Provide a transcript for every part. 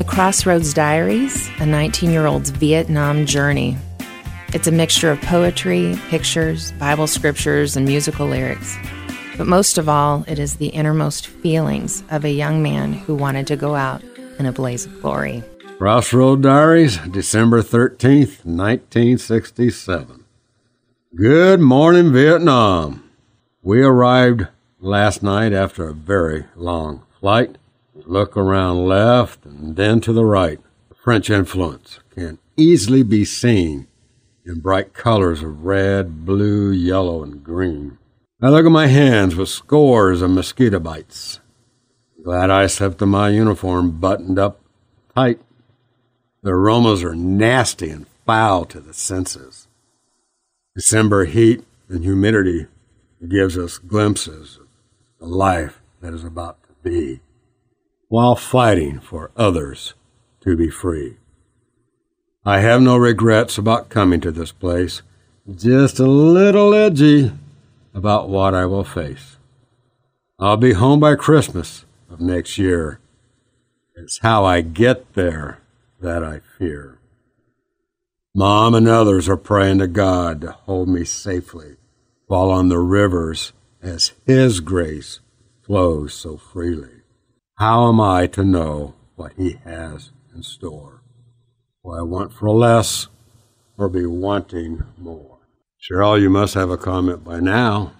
Crossroads Diaries, a 19-year-old's Vietnam journey. It's a mixture of poetry, pictures, Bible scriptures, and musical lyrics. But most of all, it is the innermost feelings of a young man who wanted to go out in a blaze of glory. Crossroads Diaries, December 13th, 1967. Good morning, Vietnam. We arrived last night after a very long flight. Look around left and then to the right. The French influence can easily be seen in bright colors of red, blue, yellow, and green. I look at my hands with scores of mosquito bites. Glad I slept in my uniform buttoned up tight. The aromas are nasty and foul to the senses. December heat and humidity gives us glimpses of the life that is about to be, while fighting for others to be free. I have no regrets about coming to this place, just a little edgy about what I will face. I'll be home by Christmas of next year. It's how I get there that I fear. Mom and others are praying to God to hold me safely while on the rivers as His grace flows so freely. How am I to know what He has in store? Will I want for less or be wanting more? Cheryl, you must have a comment by now.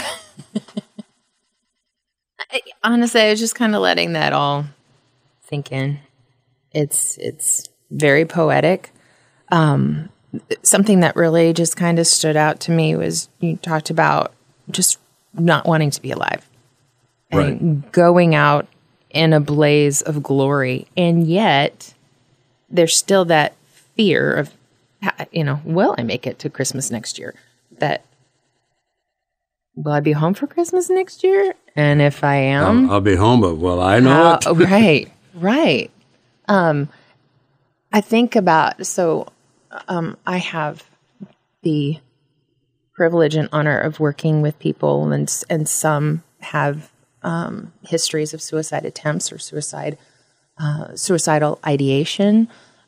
Honestly, I was just kind of letting that all sink in. It's very poetic. Something that really just kind of stood out to me was you talked about just not wanting to be alive and going out in a blaze of glory. And yet there's still that fear of, will I make it to Christmas next year? That will I be home for Christmas next year? And if I am, I'll be home, but will I know it? Right. I think about, I have the privilege and honor of working with people, and some have histories of suicide attempts or suicidal ideation.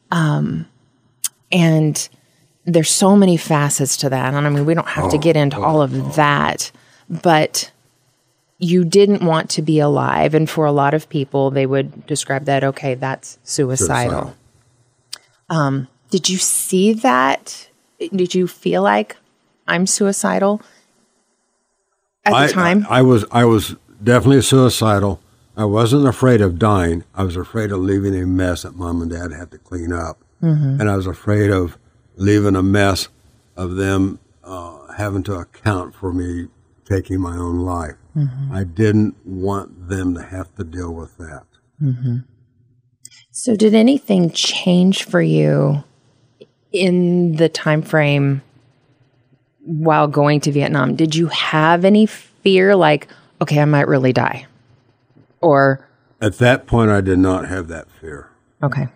And there's so many facets to that. And I mean, we don't have to get into all of that, but you didn't want to be alive. And for a lot of people, they would describe that, okay, that's suicidal. Did you see that? Did you feel like I'm suicidal at the time? I was definitely suicidal. I wasn't afraid of dying. I was afraid of leaving a mess that Mom and Dad had to clean up. Mm-hmm. And I was afraid of leaving a mess of them having to account for me taking my own life. Mm-hmm. I didn't want them to have to deal with that. Mm-hmm. So did anything change for you in the time frame while going to Vietnam? Did you have any fear like, okay, I might really die? Or at that point, I did not have that fear. Okay.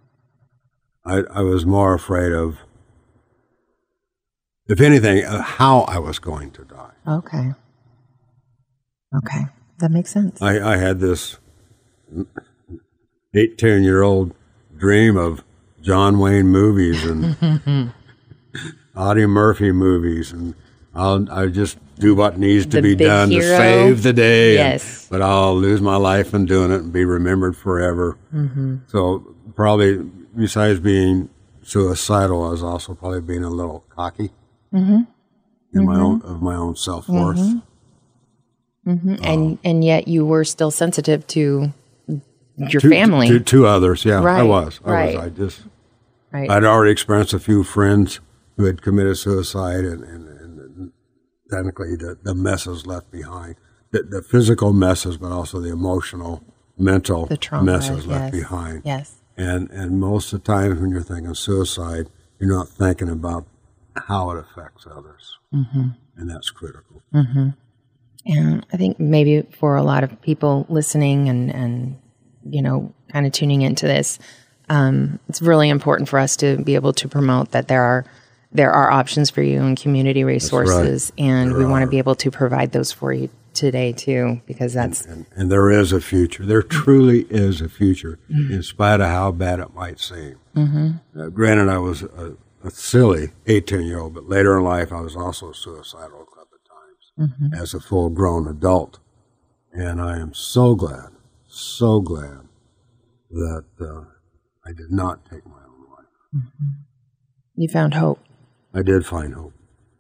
I was more afraid of, if anything, how I was going to die. Okay. That makes sense. I had this 10-year-old dream of John Wayne movies and Audie Murphy movies, and I just do what needs to be done to save the day. Yes. But I'll lose my life in doing it and be remembered forever. Mm-hmm. So probably, besides being suicidal, I was also probably being a little cocky in my own self-worth. Mm-hmm. Mm-hmm. And yet you were still sensitive to your family. To others, yeah. Right. I was. I'd already experienced a few friends who had committed suicide, and technically the messes left behind. The physical messes, but also the emotional, mental messes left behind. Yes. And most of the time when you're thinking suicide, you're not thinking about how it affects others. Mm-hmm. And that's critical. Mm-hmm. And I think maybe for a lot of people listening and kind of tuning into this, it's really important for us to be able to promote that there are options for you and community resources, and we want to be able to provide those for you today too, because that's and there is a future. There truly is a future, in spite of how bad it might seem. Granted, I was a silly 18-year-old, but later in life, I was also suicidal a couple of times as a full-grown adult. And I am so glad that I did not take my own life. You found hope. I did find hope.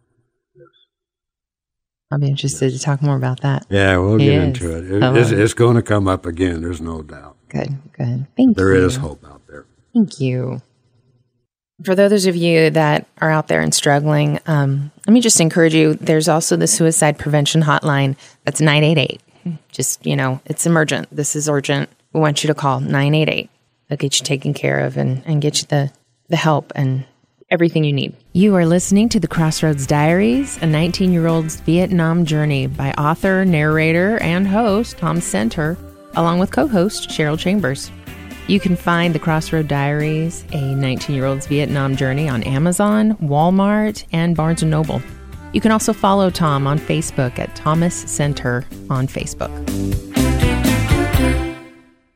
I'll be interested to talk more about that. Yeah, we'll get into it. It's going to come up again. There's no doubt. Good. Thank you. There is hope out there. Thank you. For those of you that are out there and struggling, let me just encourage you. There's also the suicide prevention hotline. That's 988. Just, it's emergent. This is urgent. We want you to call 988. They'll get you taken care of and get you the help and everything you need. You are listening to The Crossroads Diaries, a 19-year-old's Vietnam journey by author, narrator, and host Tom Center, along with co-host Cheryl Chambers. You can find The Crossroad Diaries, a 19-year-old's Vietnam journey on Amazon, Walmart, and Barnes & Noble. You can also follow Tom on Facebook at Thomas Center on Facebook.